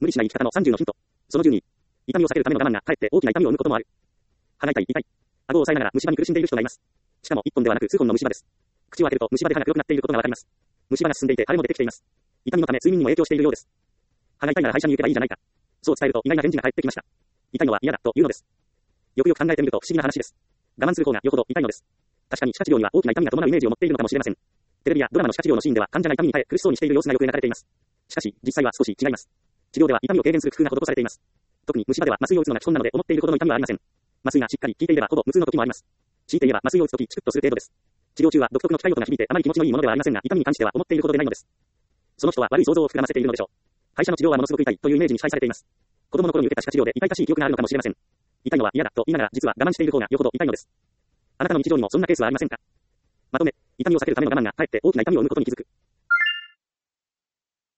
無理しない生き方の30のヒント。その12。痛みを避けるための我慢が、かえって大きな痛みを生むこともある。歯が痛い、痛い。顎を押さえながら虫歯に苦しんでいる人がいます。しかも1本ではなく数本の虫歯です。口を開けると虫歯で歯が黒くなっていることがわかります。虫歯が進んでいて腫れも出てきています。痛みのため睡眠にも影響しているようです。歯が痛いなら歯医者に行けばいいじゃないか。そう伝えると意外な返事が返ってきました。痛いのは嫌だというのです。よくよく考えてみると不思議な話です。我慢する方がよほど痛いのです。確かに歯科治療には大きな痛みが伴うイメージを持っているのかもしれません。テレビやドラマの歯科治療のシーンでは患者が痛みに耐え苦しそうにしている様子がよく描かれています。しかし、実際は少し違います。治療では痛みを軽減する工夫が施されています。特に虫歯では麻酔を打つのが基本なので思っているほどの痛みはありません。麻酔がしっかり効いていればほぼ無痛の時もあります。強いて言えば麻酔を打つ時チクッとする程度です。治療中は独特の機械音が響いてあまり気持ちのいいものではありませんが、痛みに関しては思っているほどでないのです。その人は悪い想像を膨らませているのでしょう。歯医者の治療はものすごく痛いというイメージに支配されています。子供の頃に受けた歯科治療で痛々しい記憶があるのかもしれません。痛いのは嫌だと言いながら実は我慢している方がよほど痛いのです。あなたの日常にもそんなケースはありませんか？まとめ、痛みを避けるための我慢がかえって大きな痛みを生むことに気づく。